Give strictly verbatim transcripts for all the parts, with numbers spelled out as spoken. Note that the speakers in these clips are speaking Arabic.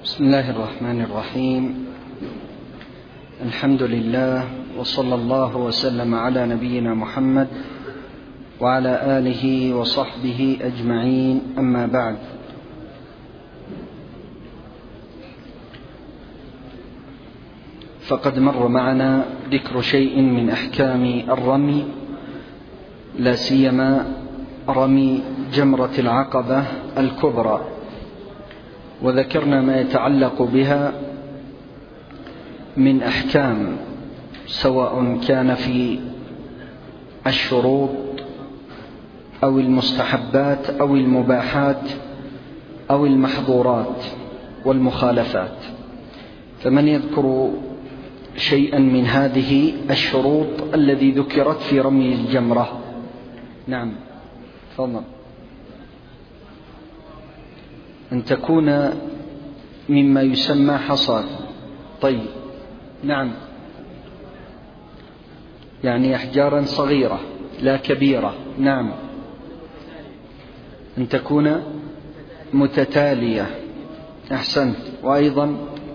بسم الله الرحمن الرحيم. الحمد لله وصلى الله وسلم على نبينا محمد وعلى آله وصحبه أجمعين، أما بعد. فقد مر معنا ذكر شيء من أحكام الرمي، لا سيما رمي جمرة العقبة الكبرى، وذكرنا ما يتعلق بها من أحكام، سواء كان في الشروط أو المستحبات أو المباحات أو المحظورات والمخالفات. فمن يذكر شيئا من هذه الشروط الذي ذكرت في رمي الجمرة؟ نعم، تفضل. أن تكون مما يسمى حصى. طيب، نعم، يعني أحجارا صغيرة لا كبيرة. نعم. أن تكون متتالية. أحسنت. وأيضا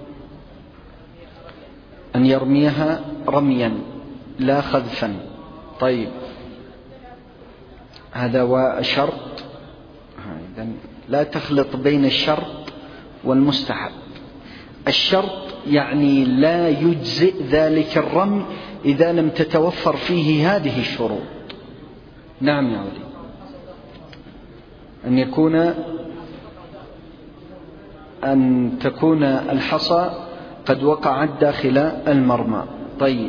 أن يرميها رميا لا خذفا. طيب، هذا وشرط. إذن لا تخلط بين الشرط والمستحب. الشرط يعني لا يجزئ ذلك الرمي إذا لم تتوفر فيه هذه الشروط. نعم يا ولي. أن يكون أن تكون الحصى قد وقعت داخل المرمى. طيب،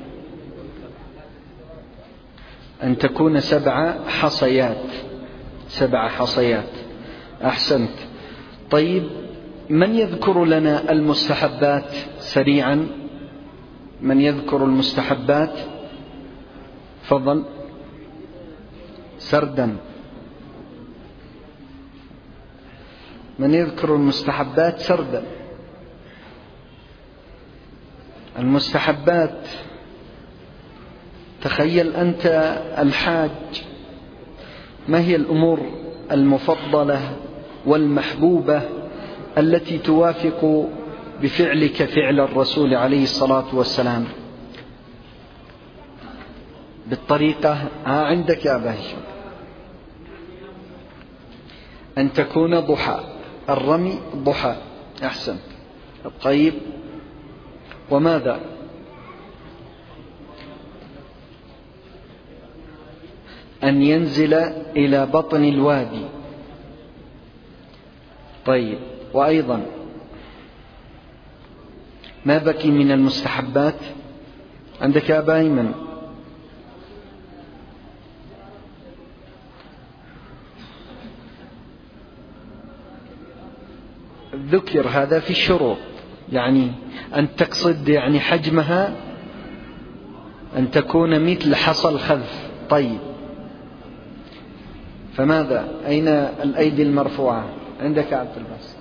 أن تكون سبع حصيات. سبع حصيات. أحسنت. طيب، من يذكر لنا المستحبات سريعا؟ من يذكر المستحبات؟ فضل سردا. من يذكر المستحبات سردا؟ المستحبات، تخيل أنت الحاج، ما هي الأمور المفضلة والمحبوبة التي توافق بفعلك فعل الرسول عليه الصلاة والسلام بالطريقة؟ ها عندك يا أبا هشام. أن تكون ضحى، الرمي ضحى. أحسن. طيب، وماذا؟ أن ينزل إلى بطن الوادي. طيب، وأيضا ما بقي من المستحبات عندك يا أبا أيمن؟ ذكر هذا في الشروط، يعني أن تقصد يعني حجمها أن تكون مثل حصى الخذف. طيب، فماذا؟ أين الأيدي المرفوعة؟ عندك عبد الباسط.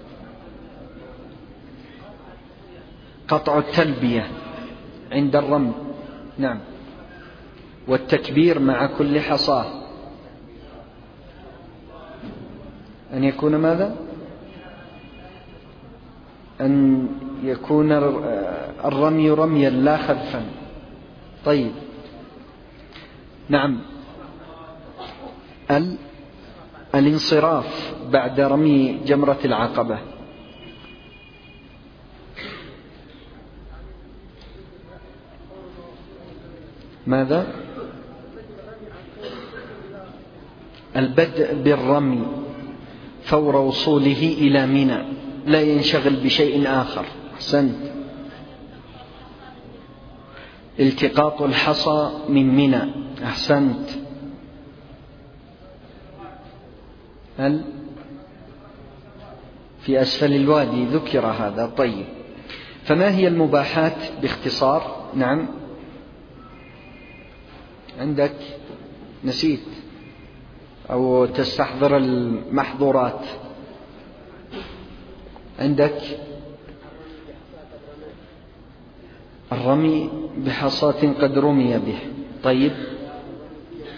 قطع التلبية عند الرمي. نعم. والتكبير مع كل حصاة. أن يكون ماذا؟ أن يكون الرمي رميا لا خذفا. طيب، نعم. ال... الانصراف بعد رمي جمرة العقبة. ماذا؟ البدء بالرمي فور وصوله إلى منى، لا ينشغل بشيء آخر. أحسنت. التقاط الحصى من منى. أحسنت. هل في أسفل الوادي ذكر هذا؟ طيب، فما هي المباحات باختصار؟ نعم، عندك؟ نسيت أو تستحضر المحظورات؟ عندك الرمي بحصاة قد رمي به. طيب،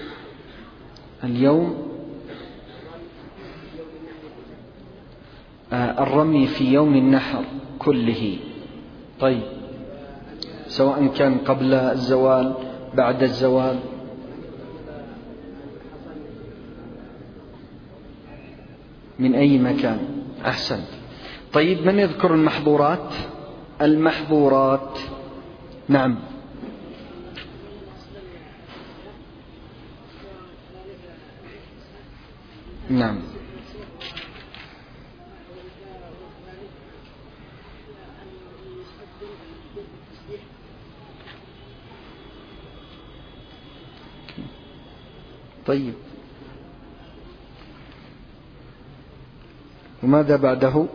اليوم الرمي في يوم النحر كله. طيب، سواء كان قبل الزوال بعد الزوال. من أي مكان. أحسنت. طيب، من يذكر المحظورات؟ المحظورات. نعم. نعم. طيب، وماذا بعده؟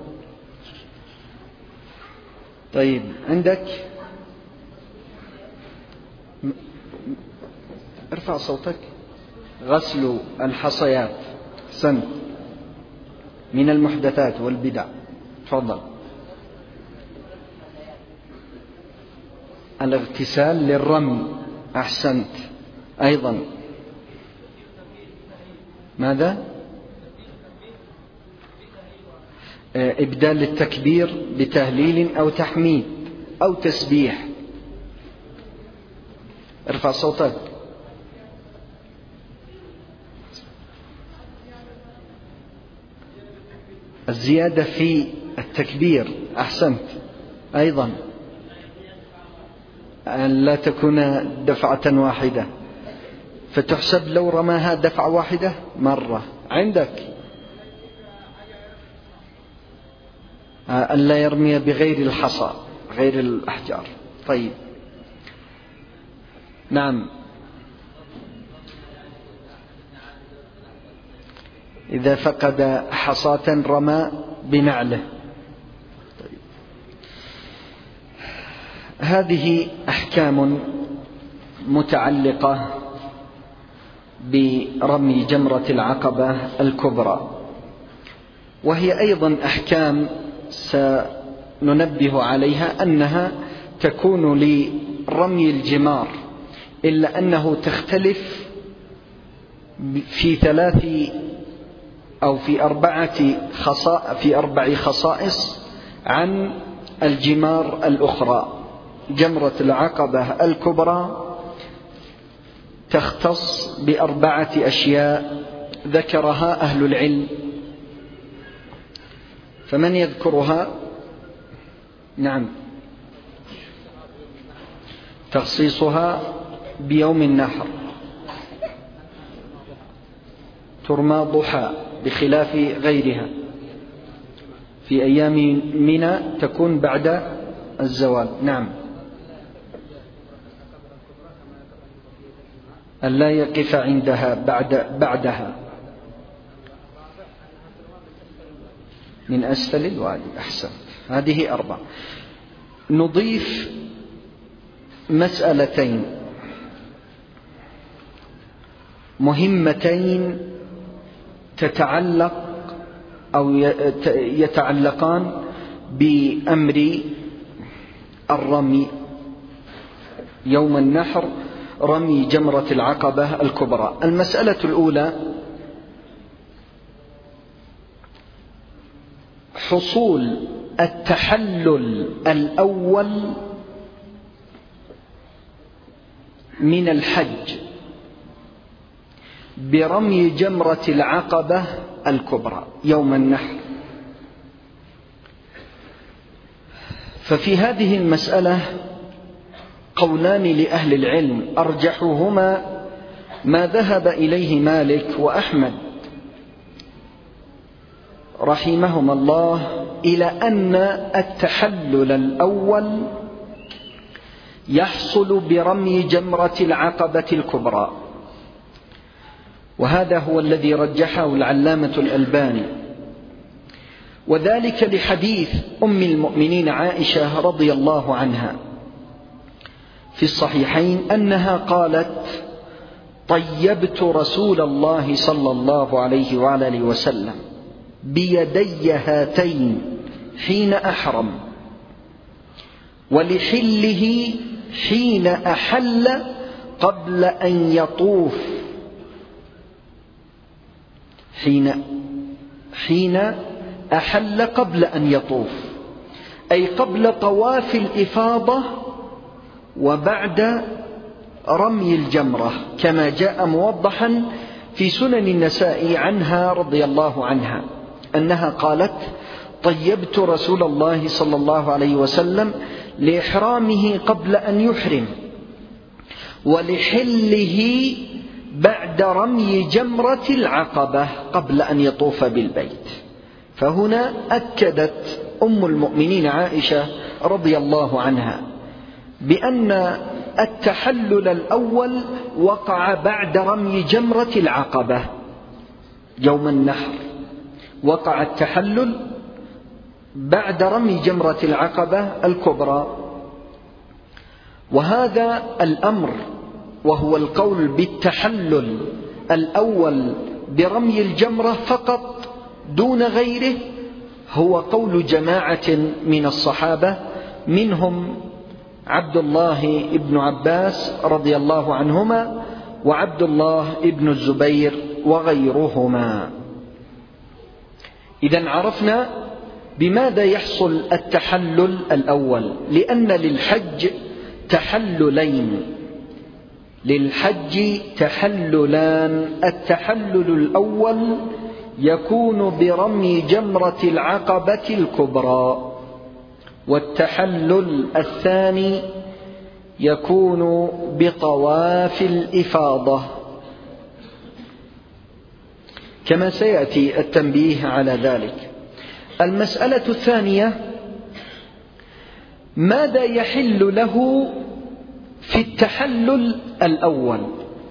طيب، عندك ارفع صوتك. غسل الحصيات سن من المحدثات والبدع. تفضل. الاغتسال للرمي. أحسنت. أيضا ماذا؟ إبدال التكبير بتهليل أو تحميد أو تسبيح. ارفع صوتك. الزيادة في التكبير. أحسنت. أيضا أن لا تكون دفعة واحدة، فتحسب لو رماها دفعة واحدة مرة. عندك أن لا يرمي بغير الحصى، غير الأحجار. طيب. نعم. إذا فقد حصاة رمى بنعله. طيب. هذه أحكام متعلقة برمي جمرة العقبة الكبرى، وهي أيضا أحكام سننبه عليها أنها تكون لرمي الجمار، إلا أنه تختلف في ثلاث أو في أربعة خصائص في أربع خصائص عن الجمار الأخرى. جمرة العقبة الكبرى تختص بأربعة أشياء ذكرها أهل العلم، فمن يذكرها؟ نعم. تخصيصها بيوم النحر، ترمى ضحى بخلاف غيرها. في أيام منى تكون بعد الزوال. نعم. ألا يقف عندها بعد بعدها من أسفل الوادي. أحسن. هذه أربع. نضيف مسألتين مهمتين تتعلق أو يتعلقان بأمر الرمي يوم النحر، رمي جمرة العقبة الكبرى. المسألة الأولى حصول التحلل الأول من الحج برمي جمرة العقبة الكبرى يوم النحر. ففي هذه المسألة قولان لأهل العلم، أرجحهما ما ذهب إليه مالك وأحمد رحمهما الله، إلى أن التحلل الأول يحصل برمي جمرة العقبة الكبرى، وهذا هو الذي رجحه العلامة الألباني، وذلك لحديث أم المؤمنين عائشة رضي الله عنها في الصحيحين أنها قالت: طيبت رسول الله صلى الله عليه وآله وسلم بيدي هاتين حين أحرم، ولحله حين أحل قبل أن يطوف. حين حين أحل قبل أن يطوف، أي قبل طواف الإفاضة وبعد رمي الجمرة، كما جاء موضحا في سنن النسائي عنها رضي الله عنها أنها قالت: طيبت رسول الله صلى الله عليه وسلم لإحرامه قبل أن يحرم، ولحله بعد رمي جمرة العقبة قبل أن يطوف بالبيت. فهنا أكدت أم المؤمنين عائشة رضي الله عنها بأن التحلل الأول وقع بعد رمي جمرة العقبة يوم النحر، وقع التحلل بعد رمي جمرة العقبة الكبرى. وهذا الأمر وهو القول بالتحلل الأول برمي الجمرة فقط دون غيره هو قول جماعة من الصحابة، منهم عبد الله بن عباس رضي الله عنهما وعبد الله بن الزبير وغيرهما. إذن عرفنا بماذا يحصل التحلل الأول، لأن للحج تحللين، للحج تحللان. التحلل الأول يكون برمي جمرة العقبة الكبرى، والتحلل الثاني يكون بطواف الإفاضة، كما سيأتي التنبيه على ذلك. المسألة الثانية: ماذا يحل له في التحلل الأول؟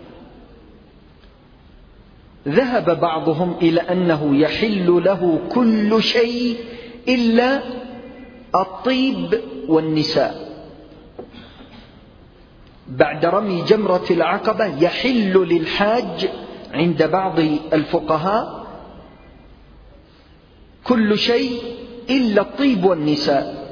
ذهب بعضهم إلى أنه يحل له كل شيء إلا الطيب والنساء. بعد رمي جمرة العقبة يحل للحاج عند بعض الفقهاء كل شيء إلا الطيب والنساء.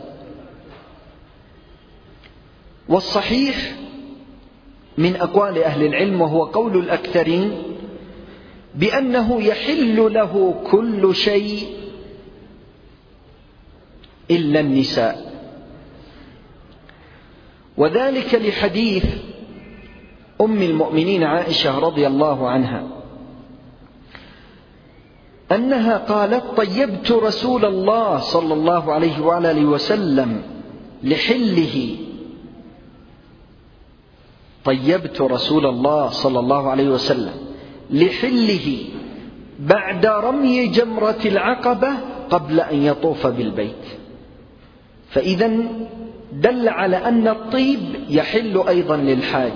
والصحيح من أقوال أهل العلم، وهو قول الأكثرين، بأنه يحل له كل شيء إلا النساء، وذلك لحديث أم المؤمنين عائشة رضي الله عنها أنها قالت: طيبت رسول الله صلى الله عليه وآله وسلم لحله طيبت رسول الله صلى الله عليه وسلم لحله بعد رمي جمرة العقبة قبل أن يطوف بالبيت. فإذا دل على أن الطيب يحل أيضا للحاج.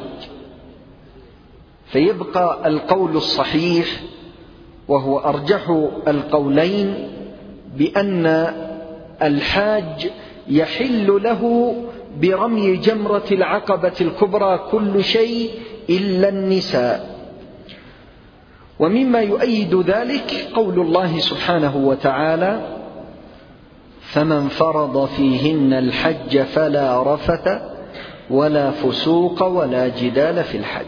فيبقى القول الصحيح وهو أرجح القولين بأن الحاج يحل له برمي جمرة العقبة الكبرى كل شيء إلا النساء. ومما يؤيد ذلك قول الله سبحانه وتعالى: فمن فرض فيهن الحج فلا رفث ولا فسوق ولا جدال في الحج.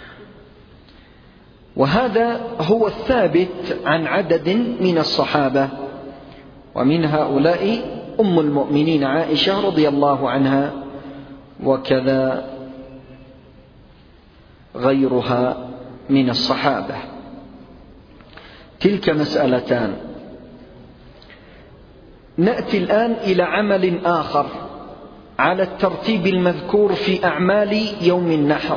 وهذا هو الثابت عن عدد من الصحابة، ومن هؤلاء أم المؤمنين عائشة رضي الله عنها، وكذا غيرها من الصحابة. تلك مسألتان. نأتي الآن إلى عمل آخر على الترتيب المذكور في أعمال يوم النحر.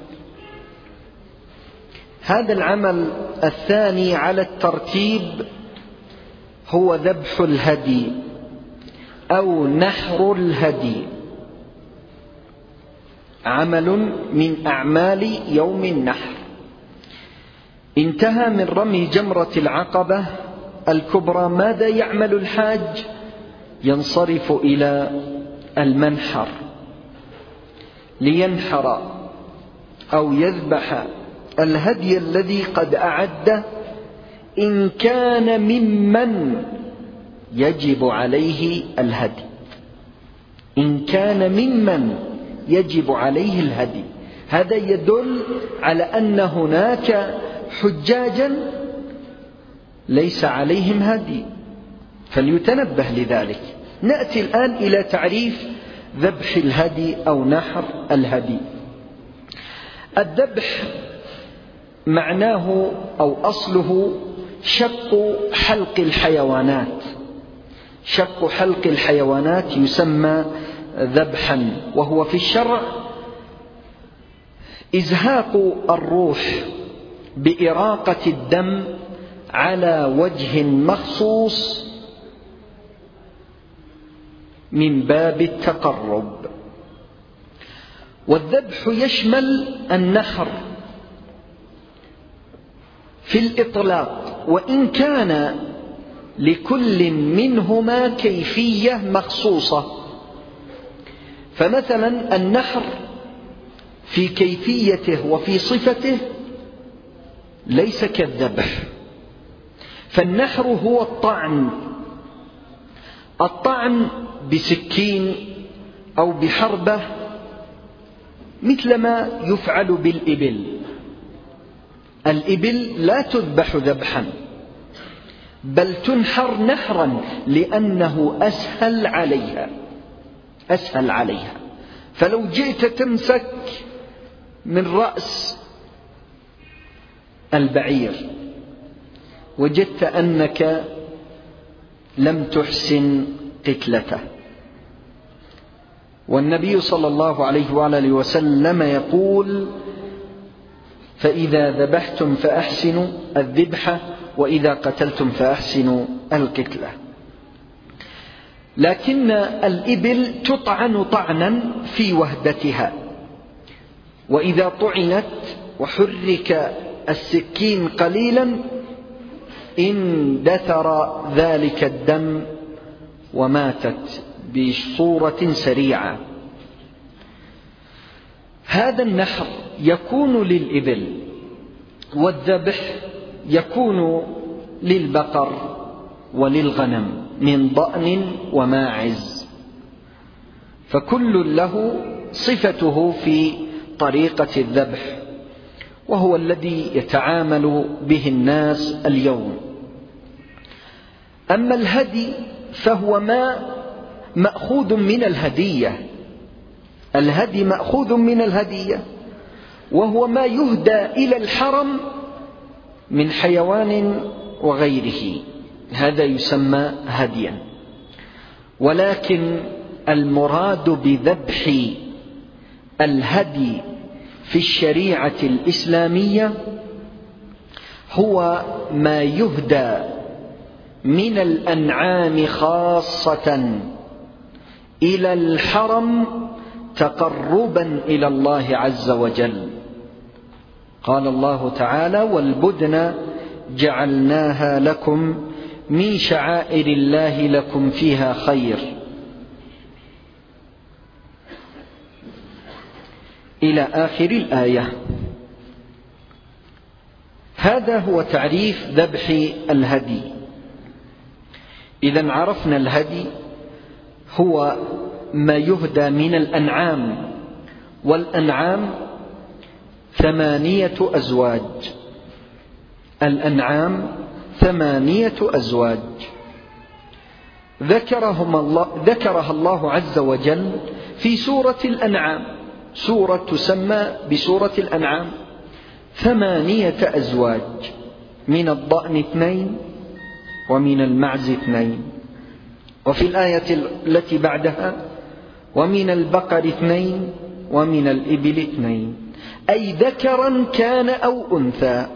هذا العمل الثاني على الترتيب هو ذبح الهدي أو نحر الهدي، عمل من أعمال يوم النحر. انتهى من رمي جمرة العقبة الكبرى، ماذا يعمل الحاج؟ ينصرف إلى المنحر لينحر أو يذبح الهدي الذي قد أعده، إن كان ممن يجب عليه الهدي، إن كان ممن يجب عليه الهدي. هذا يدل على أن هناك حجاجا ليس عليهم هدي، فليتنبه لذلك. نأتي الآن إلى تعريف ذبح الهدي أو نحر الهدي. الذبح معناه أو أصله شق حلق الحيوانات، شق حلق الحيوانات يسمى ذبحا، وهو في الشرع إزهاق الروح بإراقة الدم على وجه مخصوص من باب التقرب. والذبح يشمل النحر في الإطلاق، وإن كان لكل منهما كيفية مخصوصة. فمثلا النحر في كيفيته وفي صفته ليس كالذبح. فالنحر هو الطعن، الطعن بسكين أو بحربة، مثلما يفعل بالإبل. الإبل لا تذبح ذبحا، بل تنحر نحرا لأنه أسهل عليها، أسهل عليها. فلو جئت تمسك من رأس البعير وجدت أنك لم تحسن قتلته. والنبي صلى الله عليه وآله وسلم يقول: فإذا ذبحتم فأحسنوا الذبحة، وإذا قتلتم فأحسنوا القتلة. لكن الإبل تطعن طعنا في وهدتها، وإذا طعنت وحرك السكين قليلا اندثر ذلك الدم وماتت بصورة سريعة. هذا النحر يكون للإبل، والذبح يكون للبقر وللغنم من ضأن وماعز، فكل له صفته في طريقة الذبح، وهو الذي يتعامل به الناس اليوم. أما الهدي فهو ما مأخوذ من الهدية، الهدي مأخوذ من الهدية، وهو ما يهدى إلى الحرم من حيوان وغيره، هذا يسمى هديا. ولكن المراد بذبح الهدي في الشريعة الإسلامية هو ما يهدى من الأنعام خاصة إلى الحرم تقربا إلى الله عز وجل. قال الله تعالى: والبدن جعلناها لكم من شعائر الله لكم فيها خير، إلى آخر الآية. هذا هو تعريف ذبح الهدي. إذن عرفنا الهدي هو ما يهدى من الأنعام، والأنعام ثمانية أزواج، الأنعام ثمانية أزواج ذكرهم الله ذكرها الله عز وجل في سورة الأنعام، سورة تسمى بسورة الأنعام، ثمانية أزواج، من الضأن اثنين ومن المعز اثنين، وفي الآية التي بعدها ومن البقر اثنين ومن الإبل اثنين، أي ذكرا كان أو أنثى.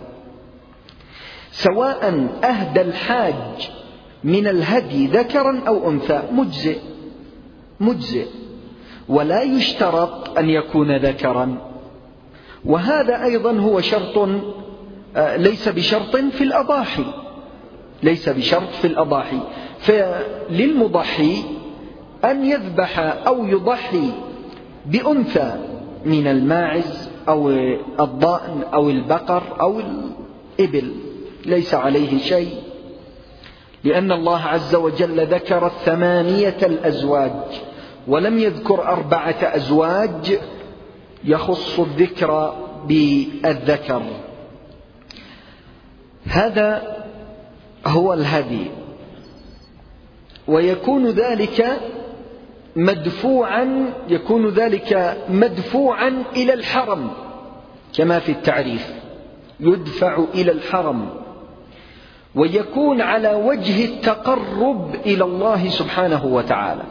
سواء أهدى الحاج من الهدي ذكرا أو أنثى مجزئ مجزئ، ولا يشترط أن يكون ذكرا. وهذا أيضا هو شرط ليس بشرط في الأضاحي، ليس بشرط في الأضاحي. فللمضحي أن يذبح أو يضحي بأنثى من الماعز أو الضأن أو البقر أو الإبل، ليس عليه شيء، لأن الله عز وجل ذكر الثمانية الأزواج ولم يذكر أربعة أزواج يخص الذكر بالذكر. هذا هو الهدي. ويكون ذلك مدفوعا يكون ذلك مدفوعا إلى الحرم كما في التعريف، يدفع إلى الحرم، ويكون على وجه التقرب إلى الله سبحانه وتعالى،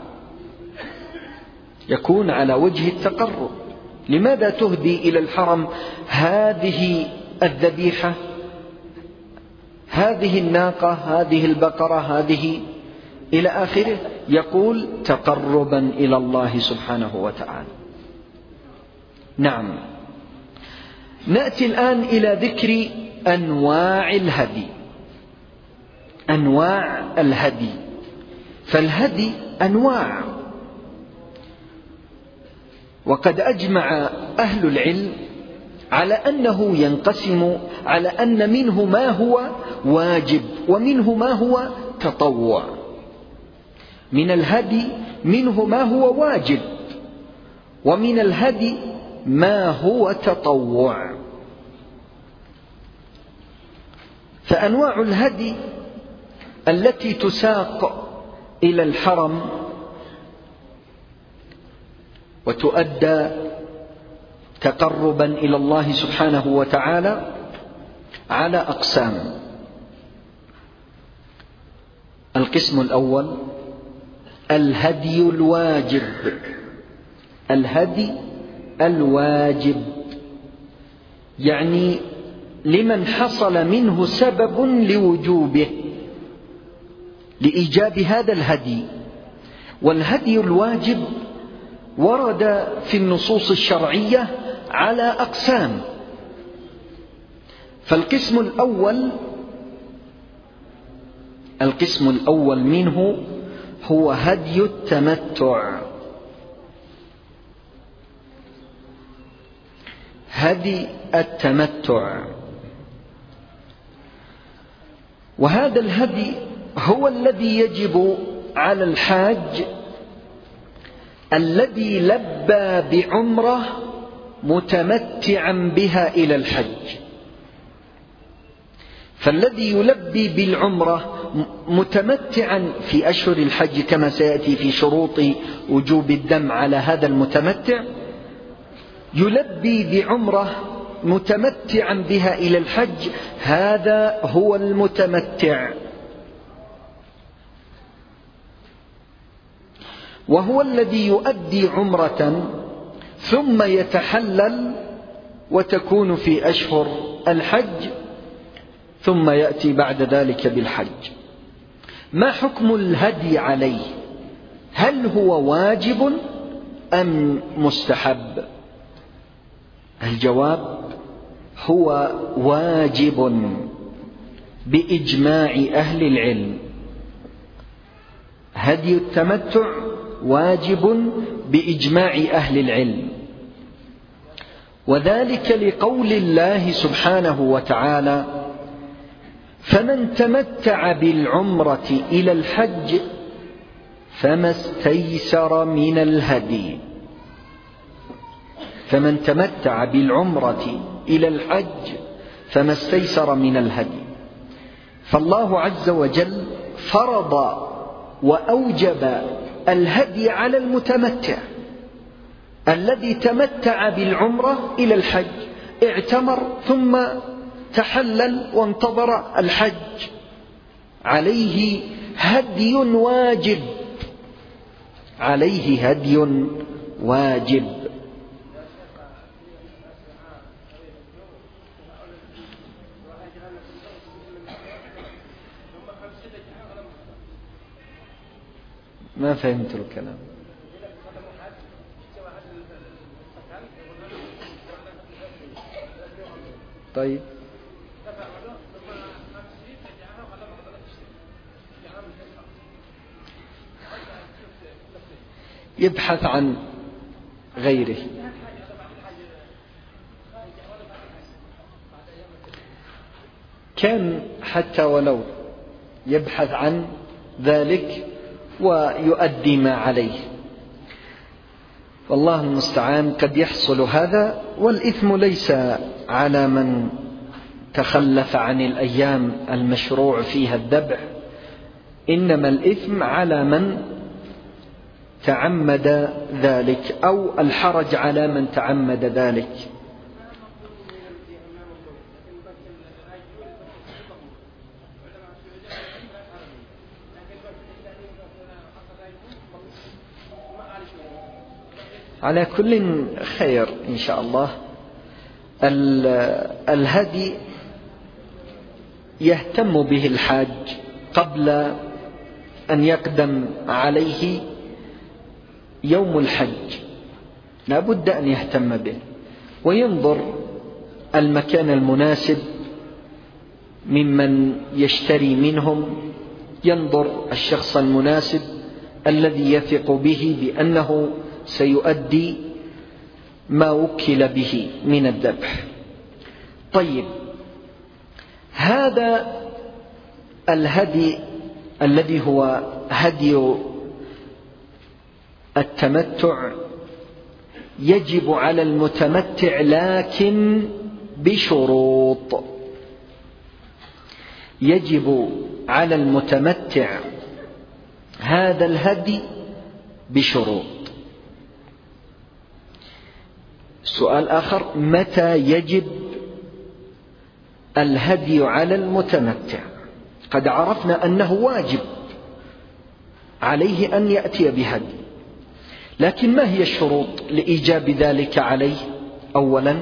يكون على وجه التقرب. لماذا تهدي إلى الحرم هذه الذبيحة، هذه الناقة، هذه البقرة، هذه إلى آخره؟ يقول تقربا إلى الله سبحانه وتعالى. نعم. نأتي الآن إلى ذكر أنواع الهدي. أنواع الهدي، فالهدي أنواع، وقد أجمع أهل العلم على أنه ينقسم، على أن منه ما هو واجب ومنه ما هو تطوع. من الهدي منه ما هو واجب، ومن الهدي ما هو تطوع. فأنواع الهدي التي تساق إلى الحرم وتؤدى تقربا إلى الله سبحانه وتعالى على أقسام. القسم الأول الهدي الواجب. الهدي الواجب يعني لمن حصل منه سبب لوجوبه، لإيجاب هذا الهدي. والهدي الواجب ورد في النصوص الشرعية على أقسام. فالقسم الأول القسم الأول منه هو هدي التمتع. هدي التمتع، وهذا الهدي هو الذي يجب على الحاج الذي لبى بعمرة متمتعا بها إلى الحج. فالذي يلبي بالعمرة متمتعا في أشهر الحج كما سيأتي في شروط وجوب الدم على هذا المتمتع، يلبي بعمرة متمتعا بها إلى الحج، هذا هو المتمتع. وهو الذي يؤدي عمرة ثم يتحلل وتكون في أشهر الحج، ثم يأتي بعد ذلك بالحج. ما حكم الهدي عليه؟ هل هو واجب أم مستحب؟ الجواب هو واجب بإجماع أهل العلم. هدي التمتع واجب بإجماع أهل العلم، وذلك لقول الله سبحانه وتعالى: فمن تمتع بالعمرة إلى الحج فما استيسر من الهدي. فمن تمتع بالعمرة إلى الحج فما استيسر من الهدي. فالله عز وجل فرض وأوجب الهدي على المتمتع الذي تمتع بالعمرة إلى الحج، اعتمر ثم تحلل وانتظر الحج، عليه هدي واجب، عليه هدي واجب. ما فهمت الكلام. طيب، يبحث عن غيره. كان حتى ولو يبحث عن ذلك ويؤدي ما عليه، والله المستعان. قد يحصل هذا، والإثم ليس على من تخلف عن الأيام المشروع فيها الذبح، إنما الإثم على من تعمد ذلك، أو الحرج على من تعمد ذلك. على كل خير إن شاء الله. الهدي يهتم به الحاج قبل أن يقدم عليه يوم الحج، لا بد أن يهتم به وينظر المكان المناسب ممن يشتري منهم، ينظر الشخص المناسب الذي يثق به بأنه سيؤدي ما وكل به من الذبح. طيب، هذا الهدي الذي هو هدي التمتع يجب على المتمتع، لكن بشروط. يجب على المتمتع هذا الهدي بشروط. سؤال آخر: متى يجب الهدي على المتمتع؟ قد عرفنا أنه واجب عليه أن يأتي بهدي، لكن ما هي الشروط لإيجاب ذلك عليه؟ أولا،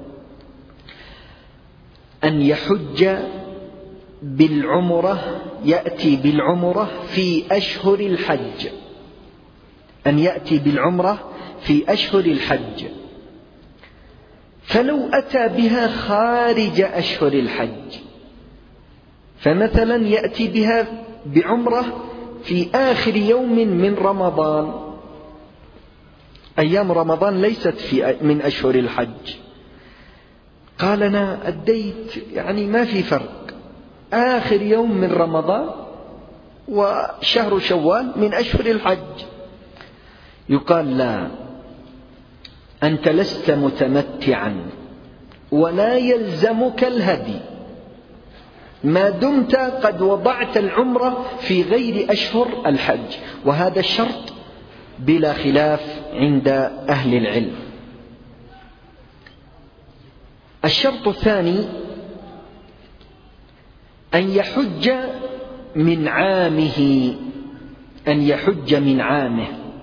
أن يحج بالعمرة، يأتي بالعمرة في أشهر الحج، أن يأتي بالعمرة في أشهر الحج. فلو أتى بها خارج أشهر الحج، فمثلا يأتي بها بعمرة في آخر يوم من رمضان، أيام رمضان ليست في من أشهر الحج، قال أنا أديت، يعني ما في فرق، آخر يوم من رمضان وشهر شوال من أشهر الحج. يقال لا، أنت لست متمتعا ولا يلزمك الهدي ما دمت قد وضعت العمرة في غير أشهر الحج، وهذا الشرط بلا خلاف عند أهل العلم. الشرط الثاني أن يحج من عامه، أن يحج من عامه.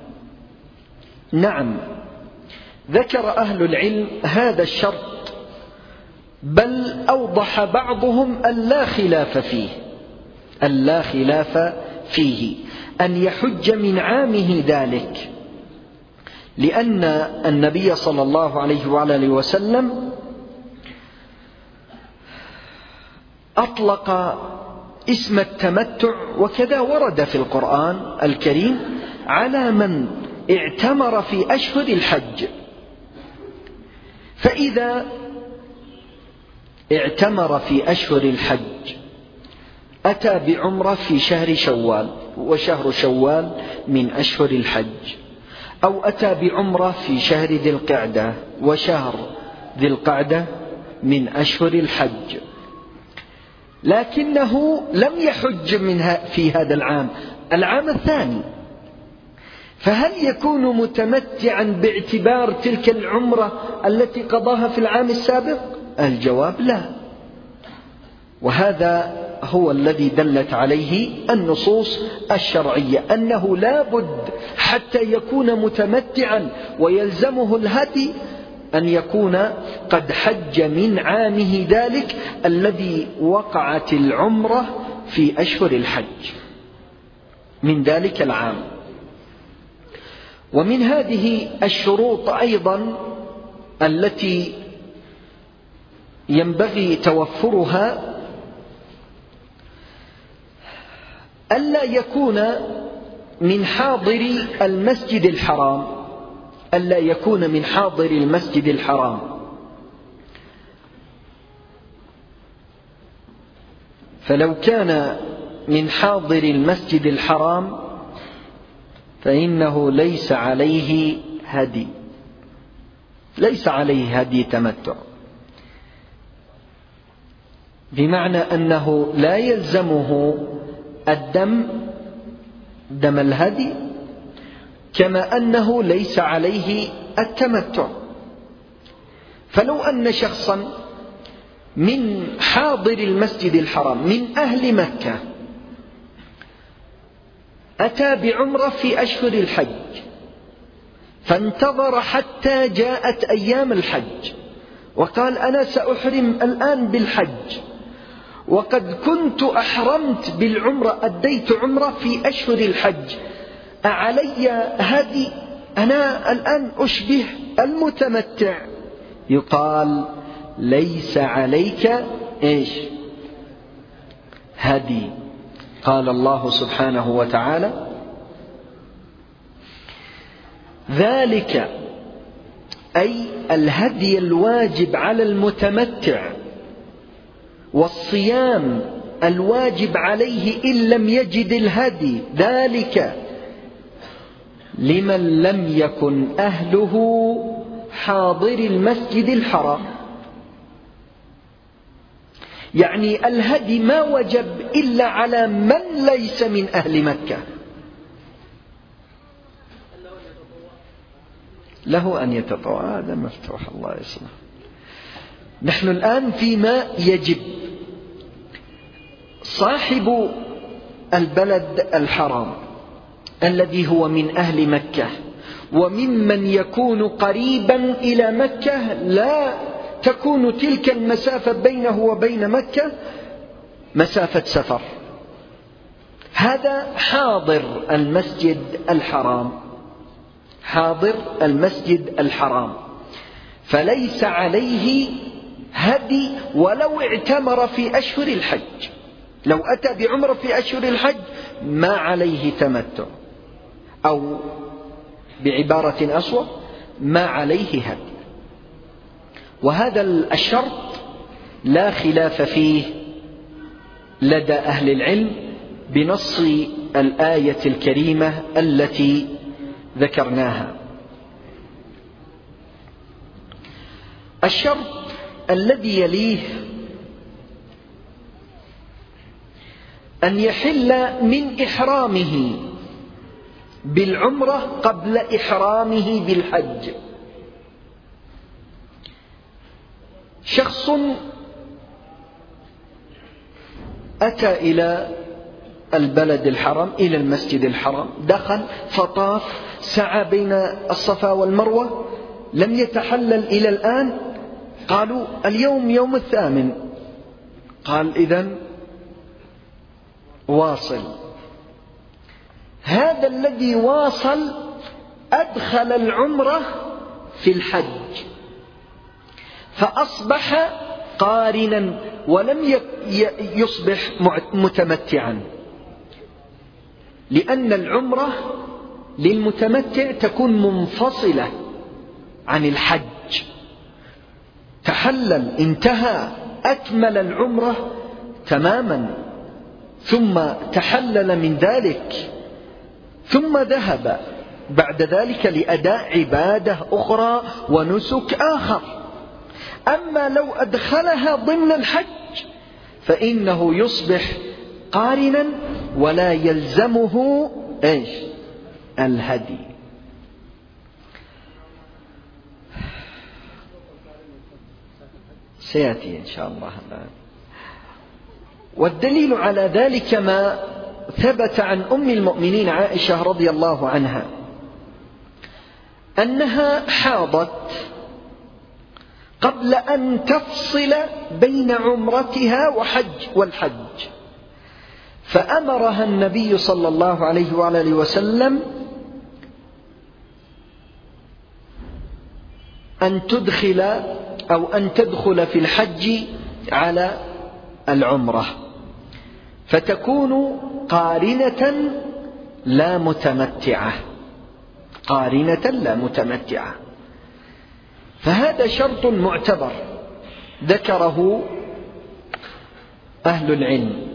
نعم، ذكر أهل العلم هذا الشرط، بل أوضح بعضهم اللا خلاف فيه، اللا خلاف فيه أن يحج من عامه ذلك، لأن النبي صلى الله عليه وآله وسلم أطلق اسم التمتع، وكذا ورد في القرآن الكريم على من اعتمر في أشهر الحج. فإذا اعتمر في أشهر الحج أتى بعمرة في شهر شوال، وشهر شوال من أشهر الحج، أو أتى بعمرة في شهر ذي القعدة، وشهر ذي القعدة من أشهر الحج، لكنه لم يحج منها في هذا العام، العام الثاني، فهل يكون متمتعا باعتبار تلك العمرة التي قضاها في العام السابق؟ الجواب لا، وهذا هو الذي دلت عليه النصوص الشرعية، أنه لا بد حتى يكون متمتعا ويلزمه الهدي أن يكون قد حج من عامه ذلك الذي وقعت العمرة في أشهر الحج من ذلك العام. ومن هذه الشروط أيضا التي ينبغي توفرها ألا يكون من حاضر المسجد الحرام، ألا يكون من حاضر المسجد الحرام. فلو كان من حاضر المسجد الحرام فإنه ليس عليه هدي، ليس عليه هدي تمتع، بمعنى أنه لا يلزمه الدم دم الهدي، كما أنه ليس عليه التمتع. فلو أن شخصا من حاضر المسجد الحرام من أهل مكة أتى بعمرة في أشهر الحج، فانتظر حتى جاءت أيام الحج وقال أنا سأحرم الآن بالحج، وقد كنت أحرمت بالعمرة، أديت عمرة في أشهر الحج، أعلي هدي؟ أنا الآن أشبه المتمتع. يقال ليس عليك إيش؟ هدي. قال الله سبحانه وتعالى ذلك، أي الهدي الواجب على المتمتع والصيام الواجب عليه إن لم يجد الهدي، ذلك لمن لم يكن أهله حاضر المسجد الحرام. يعني الهدي ما وجب إلا على من ليس من أهل مكة، له أن يتطوع، هذا مفتوح، الله يسلمه. نحن الآن فيما يجب. صاحب البلد الحرام الذي هو من أهل مكة وممن يكون قريبا إلى مكة، لا تكون تلك المسافة بينه وبين مكة مسافة سفر، هذا حاضر المسجد الحرام، حاضر المسجد الحرام، فليس عليه هدي ولو اعتمر في أشهر الحج. لو أتى بعمرة في أشهر الحج ما عليه تمتع، أو بعبارة أصوب ما عليه هدي. وهذا الشرط لا خلاف فيه لدى أهل العلم بنص الآية الكريمة التي ذكرناها. الشرط الذي يليه أن يحل من إحرامه بالعمرة قبل إحرامه بالحج. شخص أتى إلى البلد الحرام، إلى المسجد الحرام، دخل فطاف، سعى بين الصفا والمروة، لم يتحلل إلى الآن. قالوا اليوم يوم الثامن، قال إذن واصل. هذا الذي واصل أدخل العمرة في الحج، فأصبح قارنا ولم يصبح متمتعا، لأن العمرة للمتمتع تكون منفصلة عن الحج. تحلل، انتهى، أكمل العمرة تماما، ثم تحلل من ذلك، ثم ذهب بعد ذلك لأداء عبادة أخرى ونسك آخر. أما لو أدخلها ضمن الحج فإنه يصبح قارنا ولا يلزمه إيش؟ الهدي. سيأتي إن شاء الله. والدليل على ذلك ما ثبت عن أم المؤمنين عائشة رضي الله عنها أنها حاضت قبل أن تفصل بين عمرتها وحج والحج، فأمرها النبي صلى الله عليه وآله وسلم أن تدخل أو أن تدخل في الحج على العمرة، فتكون قارنة لا متمتعة، قارنة لا متمتعة. فهذا شرط معتبر ذكره أهل العلم.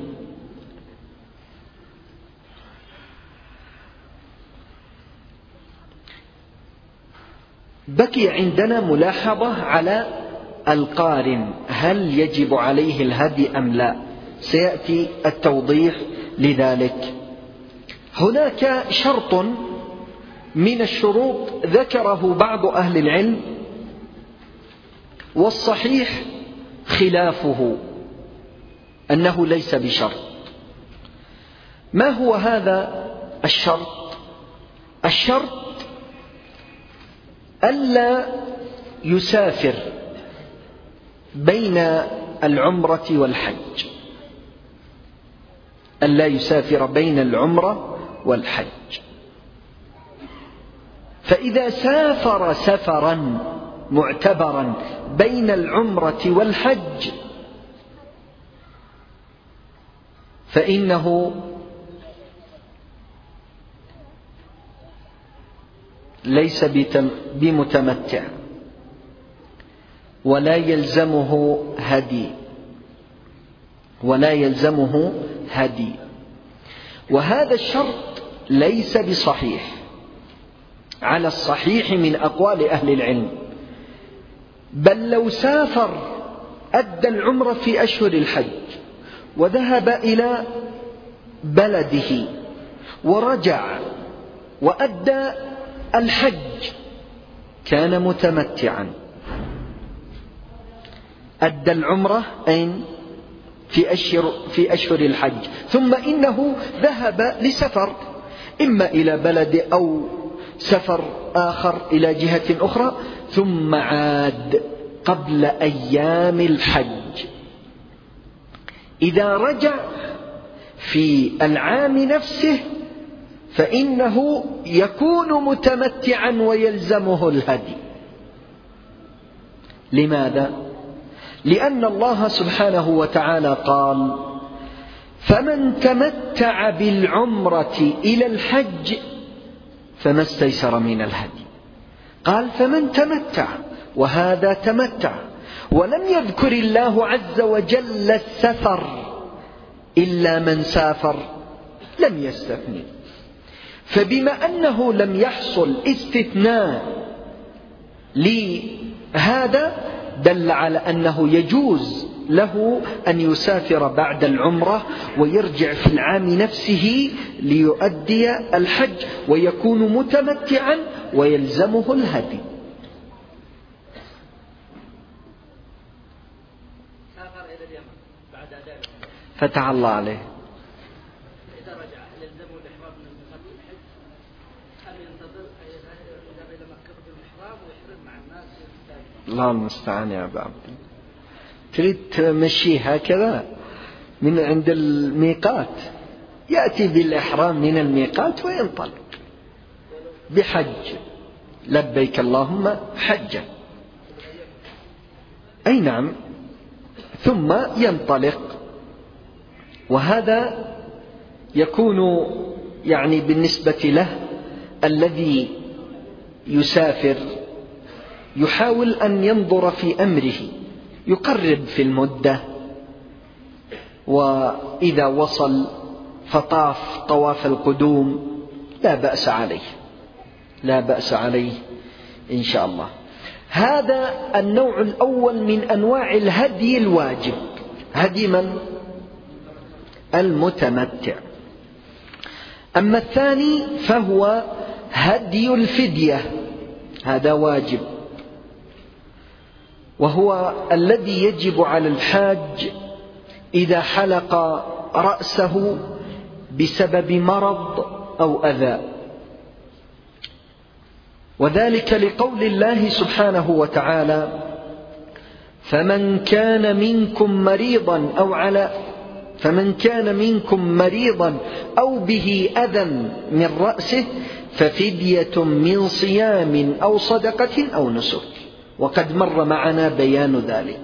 بقي عندنا ملاحظة على القارن، هل يجب عليه الهدي أم لا؟ سيأتي التوضيح لذلك. هناك شرط من الشروط ذكره بعض أهل العلم والصحيح خلافه، أنه ليس بشرط. ما هو هذا الشرط؟ الشرط ألا يسافر بين العمرة والحج، ألا يسافر بين العمرة والحج. فإذا سافر سفرا معتبرا بين العمرة والحج فإنه ليس بمتمتع ولا يلزمه هدي ولا يلزمه هدي وهذا الشرط ليس بصحيح على الصحيح من أقوال أهل العلم. بل لو سافر أدى العمرة في أشهر الحج وذهب إلى بلده ورجع وأدى الحج كان متمتعا. أدى العمرة أين؟ في أشهر, في أشهر الحج، ثم إنه ذهب لسفر إما إلى بلد أو سفر آخر إلى جهة أخرى ثم عاد قبل أيام الحج. إذا رجع في العام نفسه فإنه يكون متمتعا ويلزمه الهدي. لماذا؟ لأن الله سبحانه وتعالى قال: فمن تمتع بالعمرة إلى الحج فما استيسر من الهدي. قال فمن تمتع، وهذا تمتع، ولم يذكر الله عز وجل السفر إلا من سافر لم يستثني. فبما أنه لم يحصل استثناء لهذا دل على أنه يجوز له أن يسافر بعد العمرة ويرجع في العام نفسه ليؤدي الحج ويكون متمتعا ويلزمه الهدي. فتح الله عليه. إذا رجع يلزمه الإحرام من قبل الحج أم ينتظر يذهب إلى مكة بالإحرام ويحرم مع الناس؟ الله المستعان يا أبا عبد. تريد تمشيه هكذا من عند الميقات، يأتي بالإحرام من الميقات وينطلق بحج، لبيك اللهم حجا، أي نعم، ثم ينطلق. وهذا يكون يعني بالنسبة له الذي يسافر يحاول أن ينظر في أمره، يقرب في المدة، وإذا وصل فطاف طواف القدوم لا بأس عليه، لا بأس عليه إن شاء الله. هذا النوع الأول من أنواع الهدي الواجب، هدي من؟ المتمتع. أما الثاني فهو هدي الفدية، هذا واجب، وهو الذي يجب على الحاج إذا حلق رأسه بسبب مرض أو أذى، وذلك لقول الله سبحانه وتعالى: فمن كان منكم مريضا أو على فمن كان منكم مريضا أو به أذى من رأسه ففدية من صيام أو صدقة أو نسك. وقد مر معنا بيان ذلك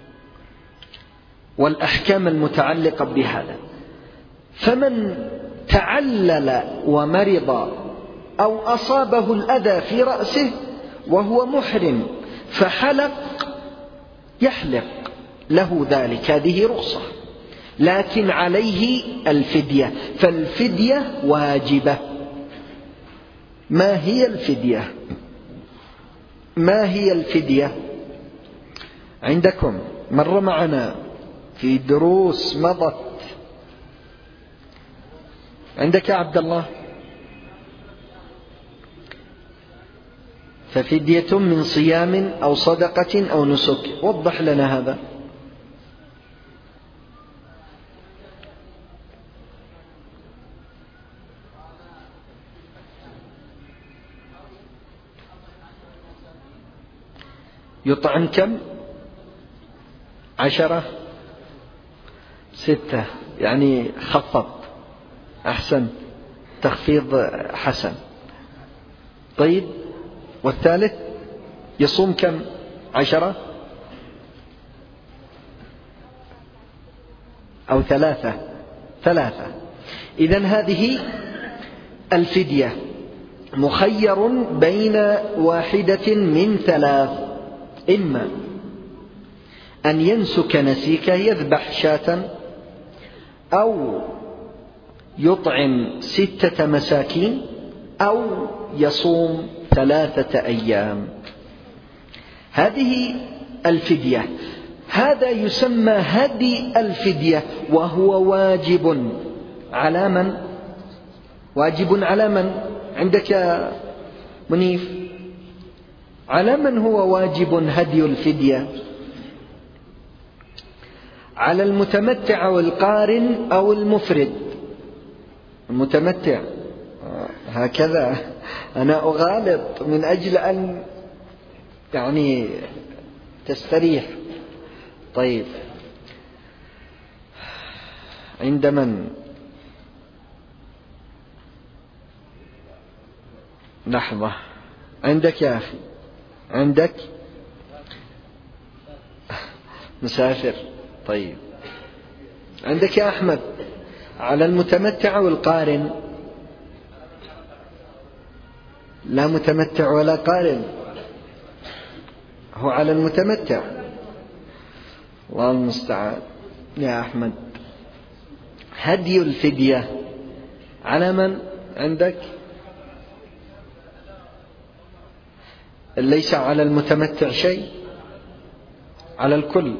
والأحكام المتعلقة بهذا. فمن تعلل ومرض أو أصابه الأذى في رأسه وهو محرم فحلق يحلق له ذلك، هذه رخصة، لكن عليه الفدية، فالفدية واجبة. ما هي الفدية؟ ما هي الفدية عندكم؟ مر معنا في دروس مضت. عندك يا عبد الله؟ ففدية من صيام أو صدقة أو نسك. وضح لنا هذا. يطعم كم؟ عشرة؟ ستة؟ يعني خفض. أحسن، تخفيض حسن. طيب، والثالث يصوم كم؟ عشرة أو ثلاثة؟ ثلاثة. إذن هذه الفدية، مخير بين واحدة من ثلاث: إما أن ينسك نسيكه يذبح شاة، أو يطعم ستة مساكين، أو يصوم ثلاثة أيام. هذه الفدية. هذا يسمى هدي الفدية، وهو واجب على من؟ واجب على من؟ عندك يا منيف؟ على من هو واجب هدي الفدية؟ على المتمتع والقارن أو المفرد؟ المتمتع. هكذا أنا أغالط من أجل أن يعني تستريح. طيب، عند من؟ لحظة. عندك يا أخي؟ عندك؟ مسافر. طيب، عندك يا أحمد؟ على المتمتع والقارن؟ لا متمتع ولا قارن، هو على المتمتع. الله المستعان يا أحمد. هدي الفدية على من؟ عندك؟ ليس على المتمتع شيء، على الكل،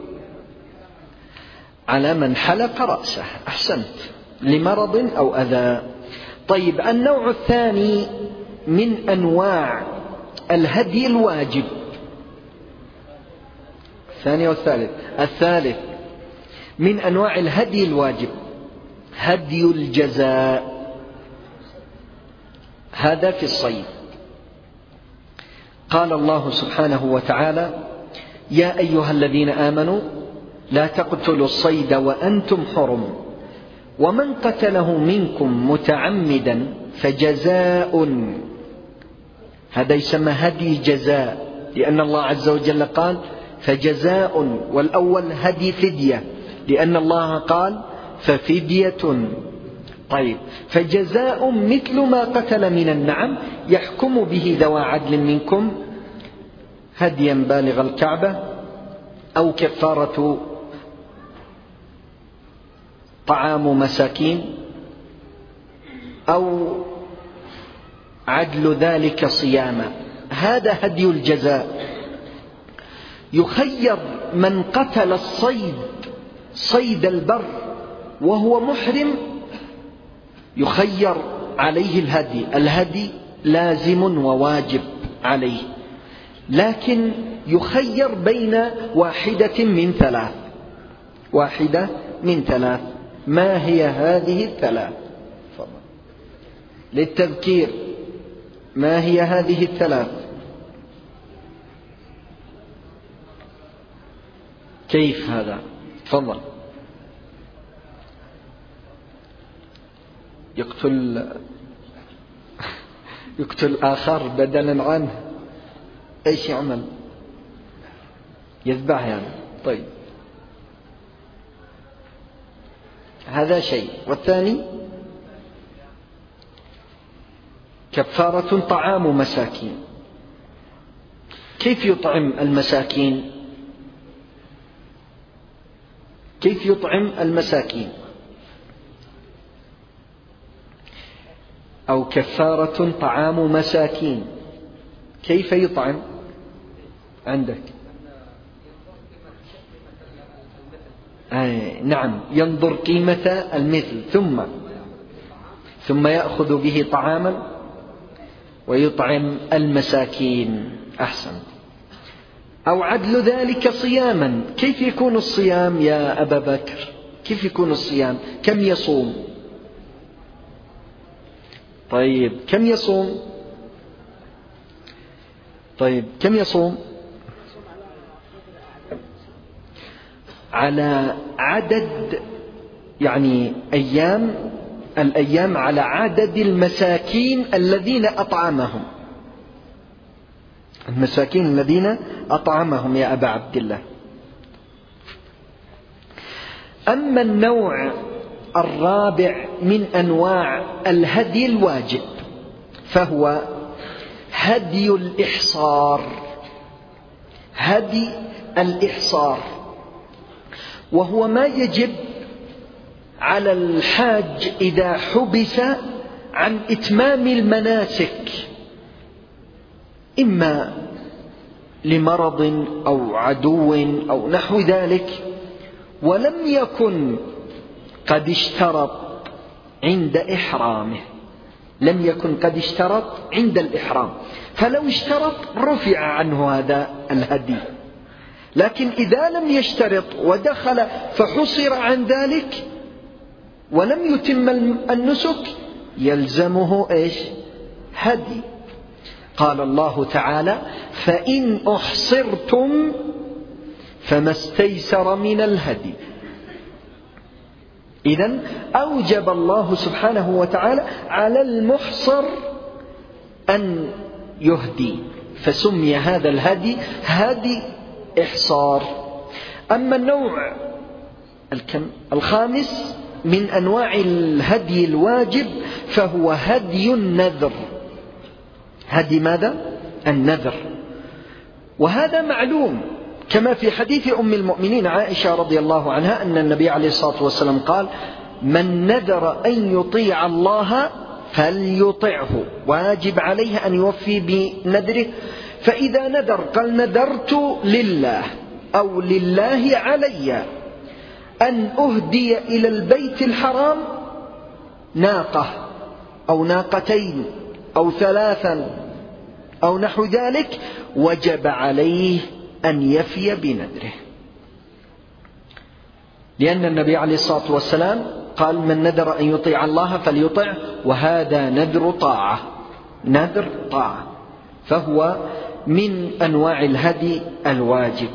على من حلق رأسه. أحسنت، لمرض أو أذى. طيب، النوع الثاني من أنواع الهدي الواجب. الثاني والثالث. الثالث من أنواع الهدي الواجب هدي الجزاء. هذا في الصيد. قال الله سبحانه وتعالى: يا أيها الذين آمنوا لا تقتلوا الصيد وأنتم حرم، ومن قتله منكم متعمدا فجزاء. هذا يسمى هدي جزاء، لأن الله عز وجل قال فجزاء، والأول هدي فدية لأن الله قال ففدية. طيب، فجزاء مثل ما قتل من النعم يحكم به ذوى عدل منكم هديا بالغ الكعبة، أو كفارة طعام مساكين، أو عدل ذلك صياما. هذا هدي الجزاء. يخير من قتل الصيد صيد البر وهو محرم، يخير عليه الهدي. الهدي لازم وواجب عليه، لكن يخير بين واحدة من ثلاث. واحدة من ثلاث. ما هي هذه الثلاث؟ فضل. للتذكير، ما هي هذه الثلاث؟ كيف هذا؟ تفضل. يقتل يقتل آخر بدلا عنه، ايش يعمل؟ يذبح يعني. طيب، هذا شيء. والثاني كفارة طعام مساكين. كيف يطعم المساكين؟ كيف يطعم المساكين؟ أو كفارة طعام مساكين، كيف يطعم؟ عندك؟ آه نعم، ينظر قيمة المثل، ثم ثم يأخذ به طعاما ويطعم المساكين. أحسن. أو عدل ذلك صياما. كيف يكون الصيام يا أبا بكر؟ كيف يكون الصيام؟ كم يصوم؟ طيب كم يصوم؟ طيب كم يصوم؟ على عدد، يعني أيام، الأيام على عدد المساكين الذين أطعمهم، المساكين الذين أطعمهم يا أبا عبد الله. أما النوع الرابع من أنواع الهدي الواجب فهو هدي الإحصار. هدي الإحصار وهو ما يجب على الحاج إذا حبس عن إتمام المناسك، إما لمرض أو عدو أو نحو ذلك، ولم يكن قد اشترط عند إحرامه، لم يكن قد اشترط عند الإحرام، فلو اشترط رفع عنه هذا الهدي. لكن إذا لم يشترط ودخل فحصر عن ذلك ولم يتم النسك يلزمه إيش؟ هدي. قال الله تعالى: فإن أحصرتم فما استيسر من الهدي. إذن أوجب الله سبحانه وتعالى على المحصر أن يهدي، فسمي هذا الهدي هدي إحصار. أما النوع الخامس من أنواع الهدي الواجب فهو هدي النذر. هدي ماذا؟ النذر. وهذا معلوم كما في حديث أم المؤمنين عائشة رضي الله عنها أن النبي عليه الصلاة والسلام قال: من نذر أن يطيع الله فليطعه، واجب عليه أن يوفي بنذره. فإذا نذر قال: نذرت لله أو لله علي أن أهدي إلى البيت الحرام ناقة أو ناقتين أو ثلاثا أو نحو ذلك، وجب عليه أن يفي بنذره، لأن النبي عليه الصلاة والسلام قال: من نذر أن يطيع الله فليطع، وهذا نذر طاعة، نذر طاعة، فهو من أنواع الهدي الواجب.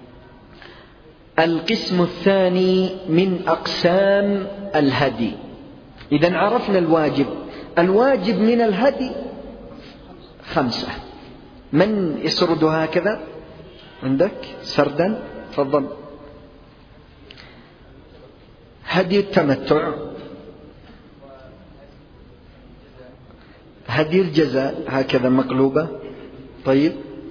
القسم الثاني من أقسام الهدي. إذن عرفنا الواجب. الواجب من الهدي خمسة. من يسرد هكذا عندك سردا؟ تفضل. هدي التمتع، هدي الجزاء هكذا مقلوبة، طيب،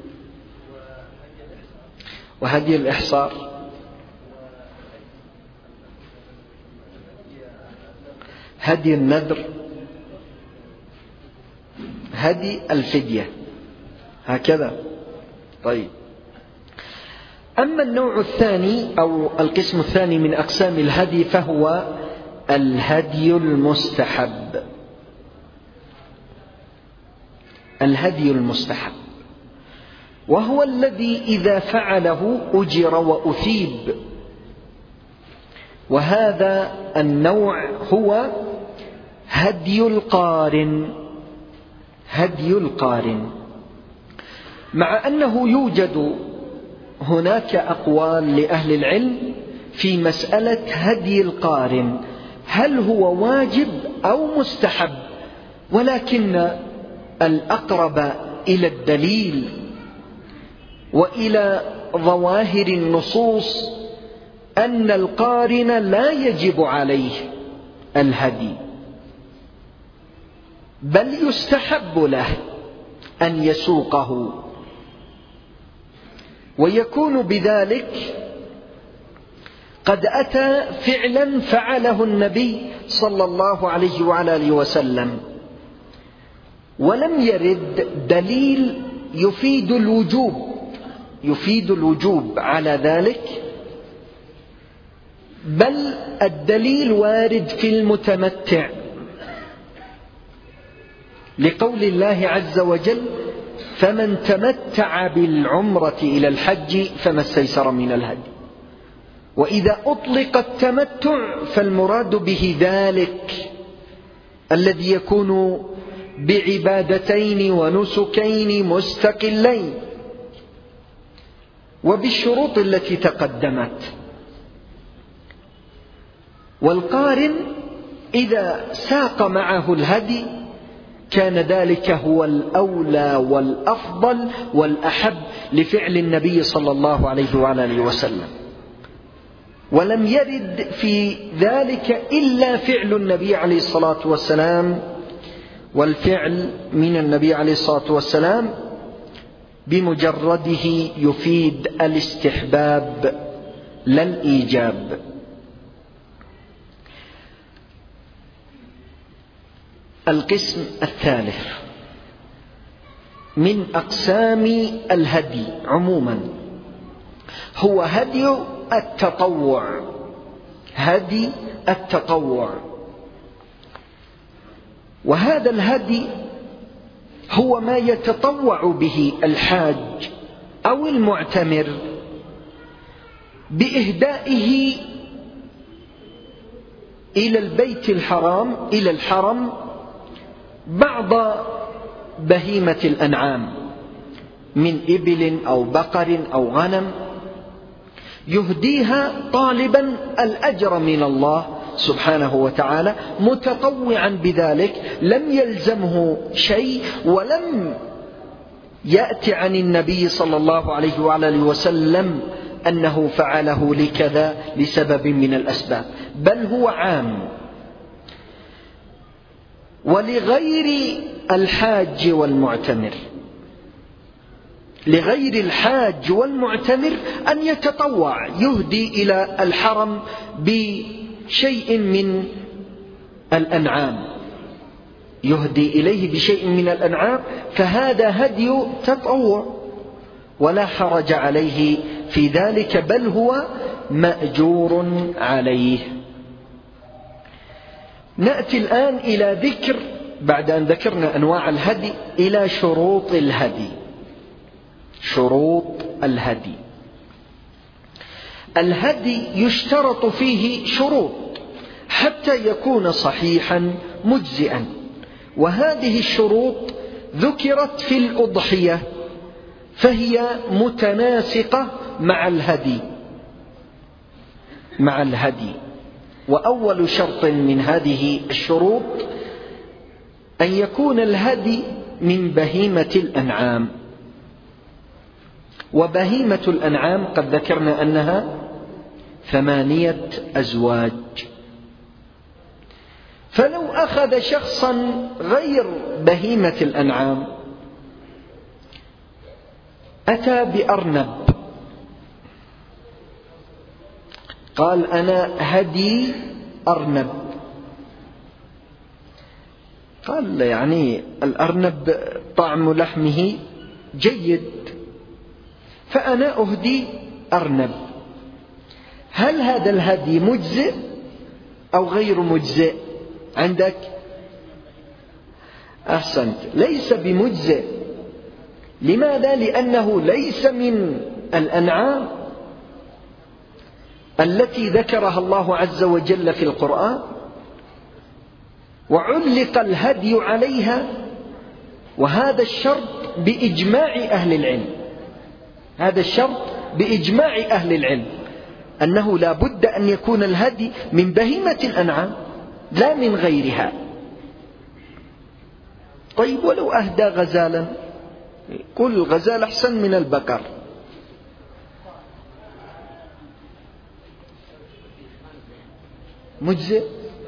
وهدي الإحصار، هدي النذر، هدي الفدية، هكذا. طيب. أما النوع الثاني أو القسم الثاني من أقسام الهدي فهو الهدي المستحب. الهدي المستحب وهو الذي إذا فعله أجر وأثيب. وهذا النوع هو هدي القارن. هدي القارن، مع أنه يوجد هناك أقوال لأهل العلم في مسألة هدي القارن، هل هو واجب أو مستحب، ولكن الأقرب إلى الدليل وإلى ظواهر النصوص أن القارن لا يجب عليه الهدي، بل يستحب له أن يسوقه، ويكون بذلك قد أتى فعلا فعله النبي صلى الله عليه وعلى آله وسلم، ولم يرد دليل يفيد الوجوب يفيد الوجوب على ذلك، بل الدليل وارد في المتمتع، لقول الله عز وجل: فمن تمتع بالعمرة إلى الحج فما استيسر من الهدي. وإذا أطلق التمتع فالمراد به ذلك الذي يكون بعبادتين ونسكين مستقلين وبالشروط التي تقدمت. والقارن إذا ساق معه الهدي كان ذلك هو الأولى والأفضل والأحب لفعل النبي صلى الله عليه وآله وسلم، ولم يرد في ذلك إلا فعل النبي عليه الصلاة والسلام، والفعل من النبي عليه الصلاة والسلام بمجرده يفيد الاستحباب لا الإيجاب. القسم الثالث من أقسام الهدي عموما هو هدي التطوع. هدي التطوع، وهذا الهدي هو ما يتطوع به الحاج أو المعتمر بإهدائه إلى البيت الحرام، إلى الحرم، بعض بهيمة الأنعام من إبل أو بقر أو غنم، يهديها طالبا الأجر من الله سبحانه وتعالى، متطوعا بذلك، لم يلزمه شيء، ولم يأتي عن النبي صلى الله عليه وآله وسلم أنه فعله لكذا لسبب من الأسباب، بل هو عام. ولغير الحاج والمعتمر، لغير الحاج والمعتمر أن يتطوع، يهدي إلى الحرم بشيء من الأنعام، يهدي إليه بشيء من الأنعام، فهذا هدي تطوع ولا حرج عليه في ذلك، بل هو مأجور عليه. نأتي الآن إلى ذكر، بعد أن ذكرنا أنواع الهدي، إلى شروط الهدي. شروط الهدي. الهدي يشترط فيه شروط حتى يكون صحيحا مجزئا، وهذه الشروط ذكرت في الأضحية، فهي متناسقة مع الهدي مع الهدي وأول شرط من هذه الشروط أن يكون الهدي من بهيمة الأنعام. وبهيمة الأنعام قد ذكرنا أنها ثمانية أزواج. فلو أخذ شخصا غير بهيمة الأنعام، أتى بأرنب، قال: أنا هدي أرنب. قال: يعني الأرنب طعم لحمه جيد، فأنا أهدي أرنب. هل هذا الهدي مجزئ أو غير مجزئ عندك؟ أحسنت، ليس بمجزئ. لماذا؟ لأنه ليس من الأنعام التي ذكرها الله عز وجل في القرآن، وعلق الهدي عليها، وهذا الشرط بإجماع أهل العلم. هذا الشرط بإجماع أهل العلم أنه لا بد أن يكون الهدي من بهيمة الأنعام لا من غيرها. طيب، ولو أهدى غزالا؟ قل الغزال أحسن من البقر. مجزئ؟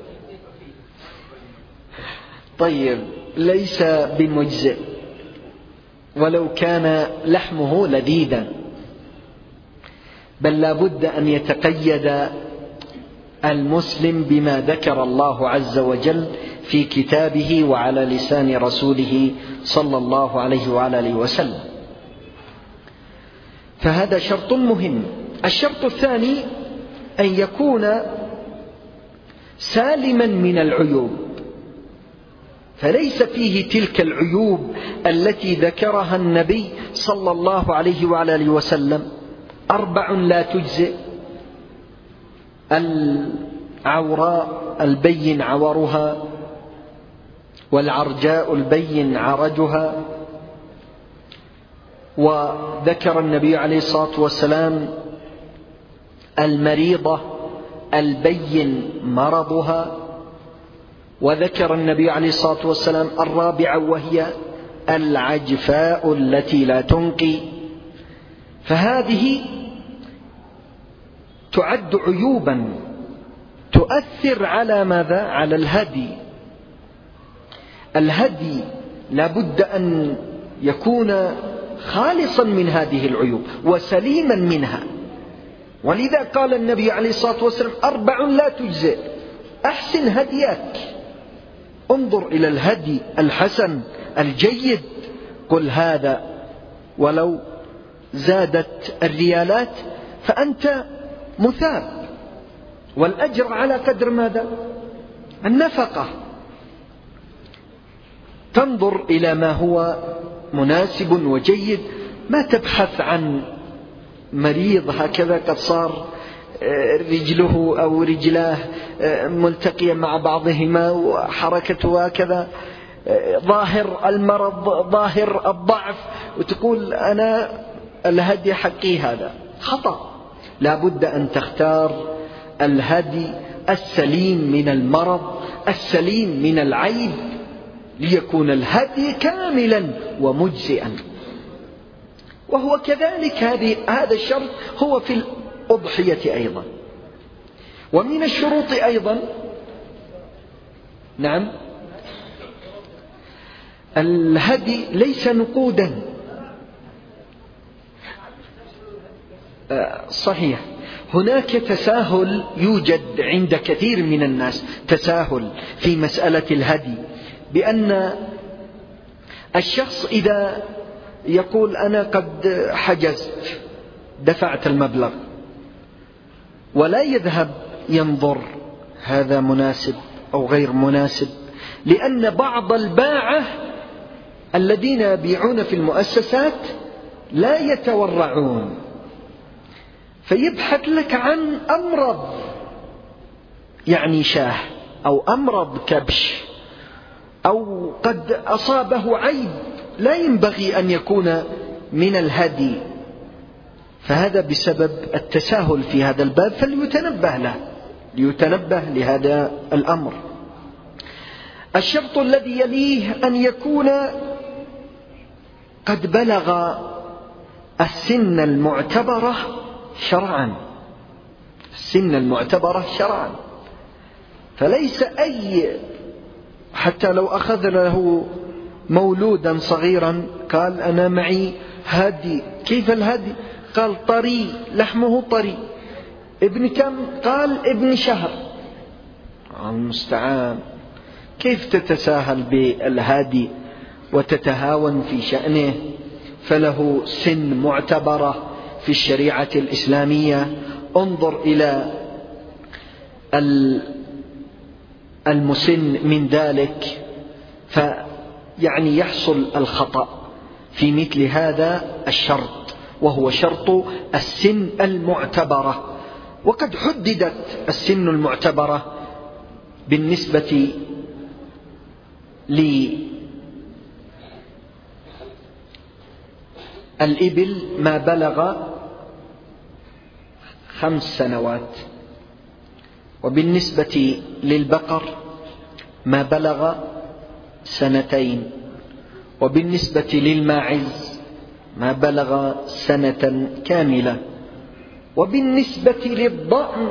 طيب، ليس بمجزئ ولو كان لحمه لذيذا، بل لا بد أن يتقيد المسلم بما ذكر الله عز وجل في كتابه وعلى لسان رسوله صلى الله عليه وآله وسلم. فهذا شرط مهم. الشرط الثاني أن يكون سالما من العيوب، فليس فيه تلك العيوب التي ذكرها النبي صلى الله عليه وعلى آله وسلم. أربع لا تجزئ: العوراء البين عورها، والعرجاء البين عرجها. وذكر النبي عليه الصلاة والسلام المريضة البين مرضها. وذكر النبي عليه الصلاة والسلام الرابعة وهي العجفاء التي لا تنقي. فهذه تعد عيوبا تؤثر على ماذا؟ على الهدي. الهدي لا بد أن يكون خالصا من هذه العيوب وسليما منها. ولذا قال النبي عليه الصلاة والسلام: أربع لا تجزئ. أحسن هديك، انظر إلى الهدي الحسن الجيد، قل هذا ولو زادت الريالات فأنت مثاب، والأجر على قدر ماذا؟ النفقة. تنظر إلى ما هو مناسب وجيد، ما تبحث عن مريض هكذا قد صار رجله أو رجلاه ملتقية مع بعضهما وحركته هكذا ظاهر المرض ظاهر الضعف، وتقول أنا الهدي حقي. هذا خطأ. لا بد أن تختار الهدي السليم من المرض، السليم من العيب، ليكون الهدي كاملا ومجزئا. وهو كذلك هذا الشرط هو في الأضحية أيضا. ومن الشروط أيضا نعم الهدي ليس نقودا. صحيح، هناك تساهل يوجد عند كثير من الناس، تساهل في مسألة الهدي، بأن الشخص إذا يقول أنا قد حجزت دفعت المبلغ، ولا يذهب ينظر هذا مناسب أو غير مناسب، لأن بعض الباعة الذين يبيعون في المؤسسات لا يتورعون، فيبحث لك عن أمرض يعني شاه أو أمرض كبش أو قد أصابه عيب لا ينبغي أن يكون من الهدي. فهذا بسبب التساهل في هذا الباب، فليتنبه له ليتنبه لهذا الأمر. الشرط الذي يليه أن يكون قد بلغ السن المعتبرة شرعا، السن المعتبرة شرعا. فليس أي، حتى لو أخذ له مولودا صغيرا قال أنا معي هدي. كيف الهدي؟ قال طري، لحمه طري. ابن كم؟ قال ابن شهر. المستعان، كيف تتساهل بالهادي وتتهاون في شأنه؟ فله سن معتبرة في الشريعة الإسلامية. انظر إلى المسن من ذلك، فيعني يحصل الخطأ في مثل هذا الشرط، وهو شرط السن المعتبرة. وقد حددت السن المعتبرة بالنسبة للإبل ما بلغ خمس سنوات، وبالنسبة للبقر ما بلغ سنتين، وبالنسبة للماعز ما بلغ سنة كاملة، وبالنسبة للضأن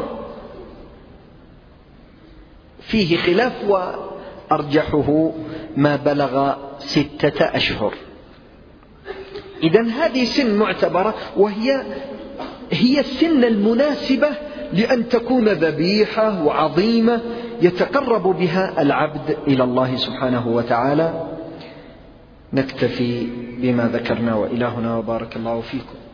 فيه خلاف وأرجحه ما بلغ ستة أشهر. إذن هذه سن معتبرة، وهي هي السن المناسبة لأن تكون ذبيحة وعظيمة يتقرب بها العبد إلى الله سبحانه وتعالى. نكتفي بما ذكرنا، وإلهنا وبارك الله فيكم.